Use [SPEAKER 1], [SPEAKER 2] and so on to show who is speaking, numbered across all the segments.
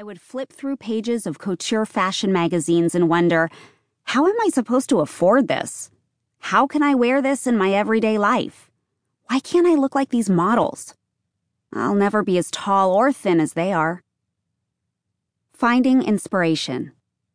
[SPEAKER 1] I would flip through pages of couture fashion magazines and wonder, how am I supposed to afford this? How can I wear this in my everyday life? Why can't I look like these models? I'll never be as tall or thin as they are. Finding inspiration.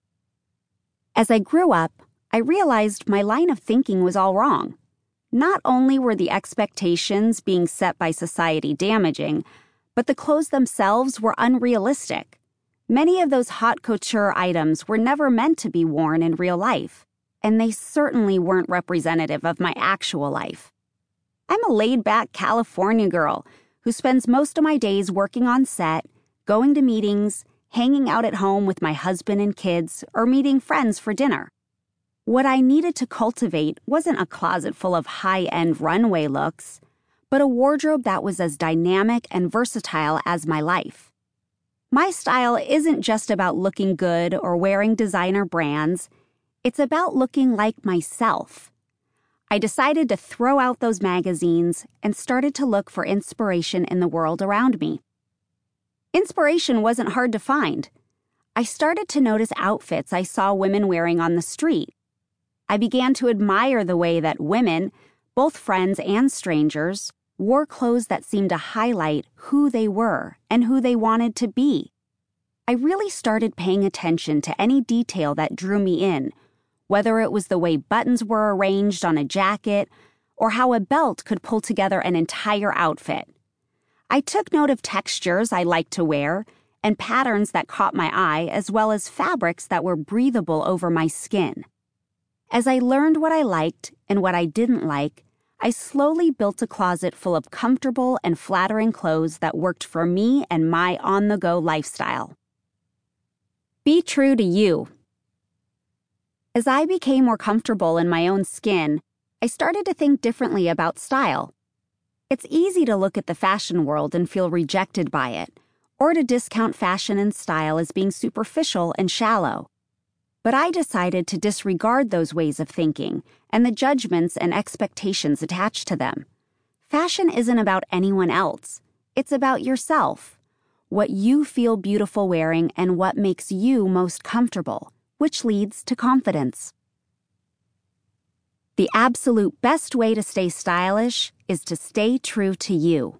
[SPEAKER 1] As I grew up, I realized my line of thinking was all wrong. Not only were the expectations being set by society damaging, but the clothes themselves were unrealistic. Many of those haute couture items were never meant to be worn in real life, and they certainly weren't representative of my actual life. I'm a laid-back California girl who spends most of my days working on set, going to meetings, hanging out at home with my husband and kids, or meeting friends for dinner. What I needed to cultivate wasn't a closet full of high-end runway looks, but a wardrobe that was as dynamic and versatile as my life. My style isn't just about looking good or wearing designer brands. It's about looking like myself. I decided to throw out those magazines and started to look for inspiration in the world around me. Inspiration wasn't hard to find. I started to notice outfits I saw women wearing on the street. I began to admire the way that women, both friends and strangers, wore clothes that seemed to highlight who they were and who they wanted to be. I really started paying attention to any detail that drew me in, whether it was the way buttons were arranged on a jacket or how a belt could pull together an entire outfit. I took note of textures I liked to wear and patterns that caught my eye, as well as fabrics that were breathable over my skin. As I learned what I liked and what I didn't like, I slowly built a closet full of comfortable and flattering clothes that worked for me and my on-the-go lifestyle. Be true to you. As I became more comfortable in my own skin, I started to think differently about style. It's easy to look at the fashion world and feel rejected by it, or to discount fashion and style as being superficial and shallow. But I decided to disregard those ways of thinking and the judgments and expectations attached to them. Fashion isn't about anyone else. It's about yourself, what you feel beautiful wearing and what makes you most comfortable, which leads to confidence. The absolute best way to stay stylish is to stay true to you.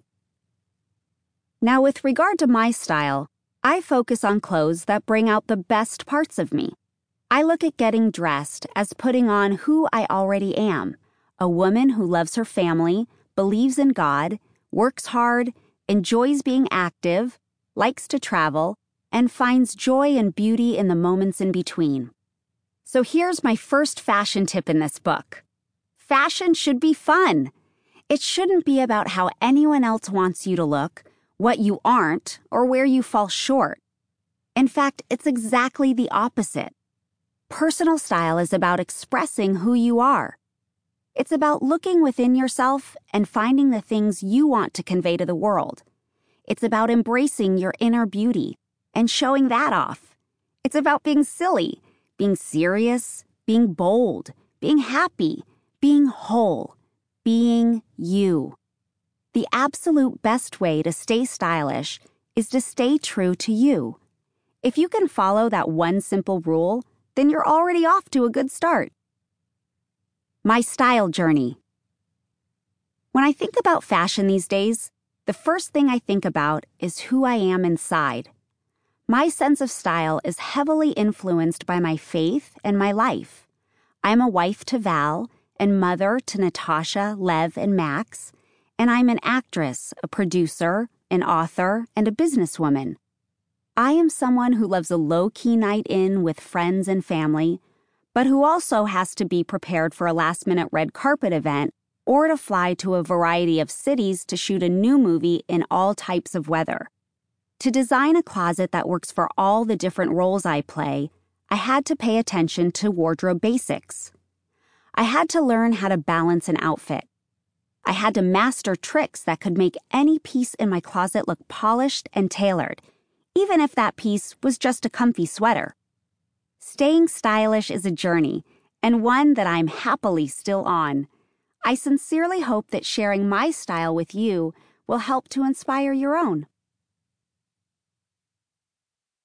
[SPEAKER 1] Now, with regard to my style, I focus on clothes that bring out the best parts of me. I look at getting dressed as putting on who I already am, a woman who loves her family, believes in God, works hard, enjoys being active, likes to travel, and finds joy and beauty in the moments in between. So here's my first fashion tip in this book. Fashion should be fun. It shouldn't be about how anyone else wants you to look, what you aren't, or where you fall short. In fact, it's exactly the opposite. Personal style is about expressing who you are. It's about looking within yourself and finding the things you want to convey to the world. It's about embracing your inner beauty and showing that off. It's about being silly, being serious, being bold, being happy, being whole, being you. The absolute best way to stay stylish is to stay true to you. If you can follow that one simple rule, then you're already off to a good start. My style journey. When I think about fashion these days, the first thing I think about is who I am inside. My sense of style is heavily influenced by my faith and my life. I'm a wife to Val and mother to Natasha, Lev, and Max, and I'm an actress, a producer, an author, and a businesswoman. I am someone who loves a low-key night in with friends and family, but who also has to be prepared for a last-minute red carpet event or to fly to a variety of cities to shoot a new movie in all types of weather. To design a closet that works for all the different roles I play, I had to pay attention to wardrobe basics. I had to learn how to balance an outfit. I had to master tricks that could make any piece in my closet look polished and tailored, even if that piece was just a comfy sweater. Staying stylish is a journey, and one that I'm happily still on. I sincerely hope that sharing my style with you will help to inspire your own.